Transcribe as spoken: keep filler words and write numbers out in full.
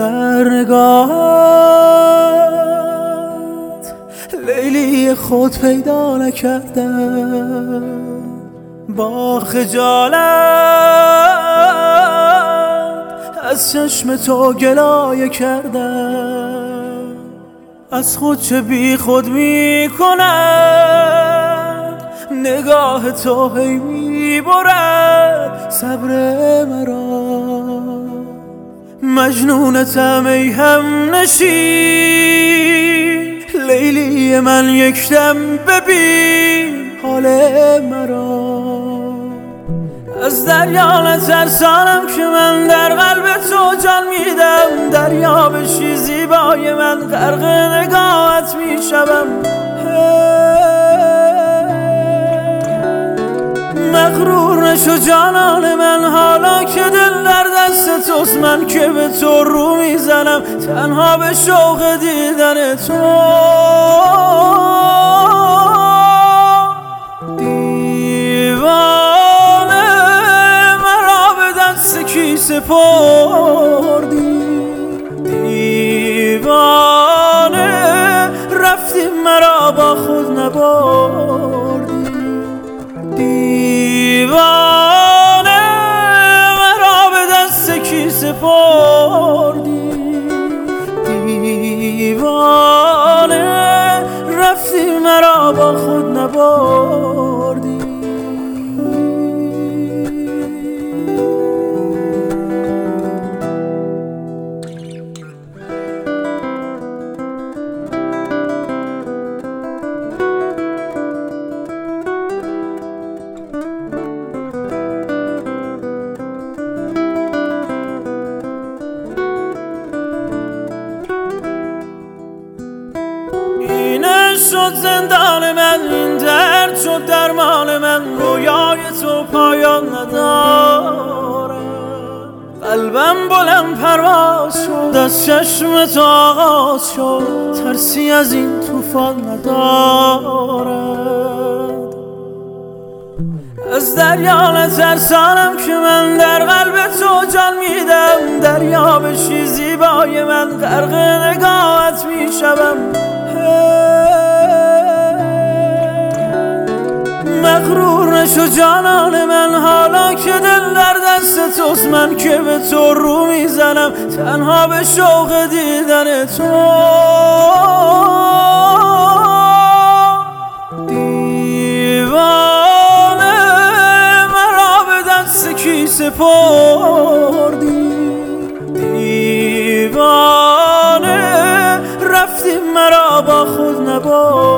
در نگاهت لیلی خود پیدا نکردم، با خجالت از چشم تو گلایه کردم. از خود چه بی خود می کند نگاه تو، هی می برد صبر مرا. مجنونتم ای هم نشین لیلی من، یک دم ببین حال مرا. از دریا نترسانم که من در قلب تو جان میدم، دریا بشی زیبای من غرق نگاهت میشوم. مغرور نشو جانان من، حالا که دل در دست توست، من که به تو رو میزنم تنها به شوق دیدن تو. دیوانه مرا به دست کی سپردی، دیوانه رفتی مرا با خود نبردی. دیوانه مرا به دست کی سپردی، دیوانه رفتی مرا با خود نبردی. اینه شد زندان من، این درد شد درمان من، رویای تو پایان نداره. قلبم بلند پرواز شد، از چشم تو آغاز شد، ترسی از این طوفان ندارد. از دریا نترسانم که من در قلب تو جان میدم، دریا بشی زیبای من غرق نگاهت میشوم. مغرور نشو جانان من، حالا که دل در دست توست، من که به تو رو میزنم تنها به شوق دیدن تو. دیوانه مرا به دست کی سپردی، دیوانه رفتی مرا با خود نبردی.